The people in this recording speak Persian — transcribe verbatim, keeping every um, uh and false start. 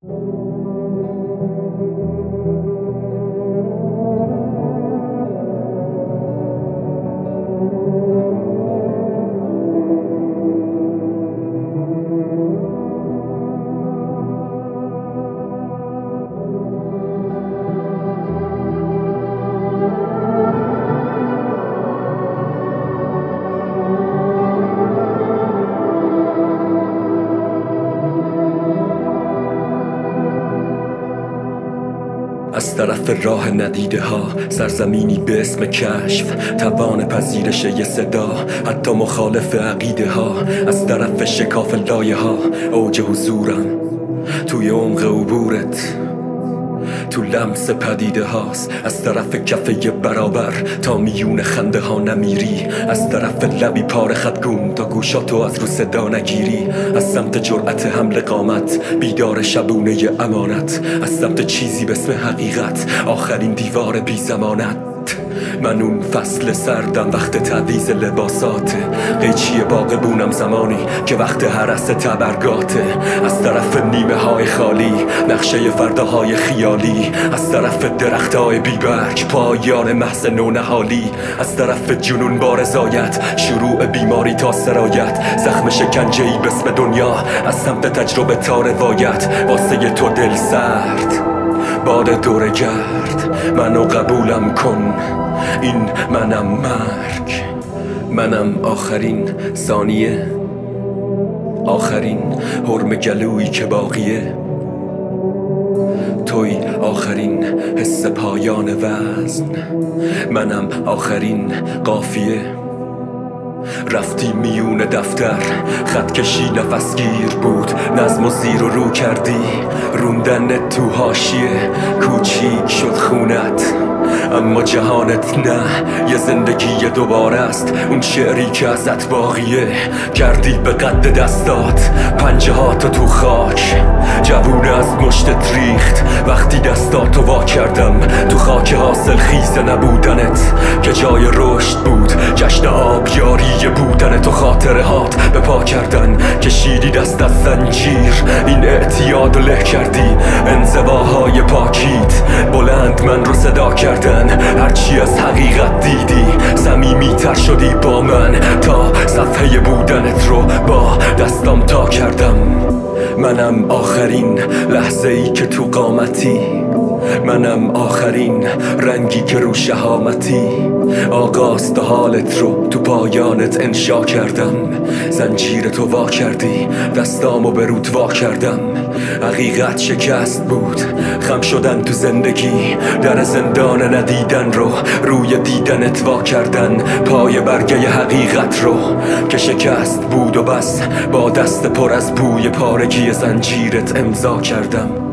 از طرف راه ندیده ها، سرزمینی به اسم کشف، توان پذیرش یه صدا، حتی مخالف عقیده ها. از طرف شکاف لایه ها، اوج حضورم توی عمق عبورت، تو لمس پدیده هاست. از طرف کفه برابر تا میون خنده ها نمیری، از طرف لبی پاره خطگون تا گوشاتو از رو صدا نگیری. از سمت جرأت حمل قامت، بیدار شبونه امانت، از سمت چیزی به اسم حقیقت، آخرین دیوار بی زمانت. من اون فصل سردم وقت تعویض لباساته، قیچی باغبونم زمانی که وقت هرس تبرگاته. از طرف نیمه های خالی، نقشه فرداهای خیالی، از طرف درخت های بیبرگ، پایان محض نونهالی. از طرف جنون با رضایت، شروع بیماری تا سرایت، زخم شکنجه‌ای به اسم دنیا، از سمت تجربه تا روایت. واسه تو دل سرد، باد دور گرد، منو قبولم کن، این منم مرگ، منم آخرین ثانیه، آخرین حرم گلویی که باقیه. توی آخرین حس پایان وزن، منم آخرین قافیه. رفتی میون دفتر، خط کشی نفسگیر بود، نظم و زیر و رو کردی، روندن تو حاشیه. کوچیک شد خونت اما جهانت نه، یه زندگی دوباره است، اون شعری که ازت باقیه. کردی به قد دستات پنجه هاتو تو خاک، جوونه از مشتت ریخت وقتی دستاتو وا کردم. تو خاک حاصل خیز نبودنت که جای رشد بود، جشن آبیاری بودنت و خاطره هات به پا کردن. کشیدی دست از زنجیر، این اعتیاد له کردی، انزواهای پاکیت بلند من رو صدا کردن. هرچی از حقیقت دیدی، صمیمی تر شدی با من، تا صفحه بودنت رو با دستام تا کردم. منم آخرین لحظه ای که تو قامتی، منم آخرین رنگی که رو شهامتی. آغاز تا حالت رو تو پایانت انشا کردم، زنجیرتو وا کردی، دستامو به رود وا کردم. حقیقت شکست بود، خم شدن تو زندگی، در زندان ندیدن رو روی دیدنت وا کردن. پای برگه حقیقت رو که شکست بود و بس، با دست پر از بوی پارگی زنجیرت امضا کردم.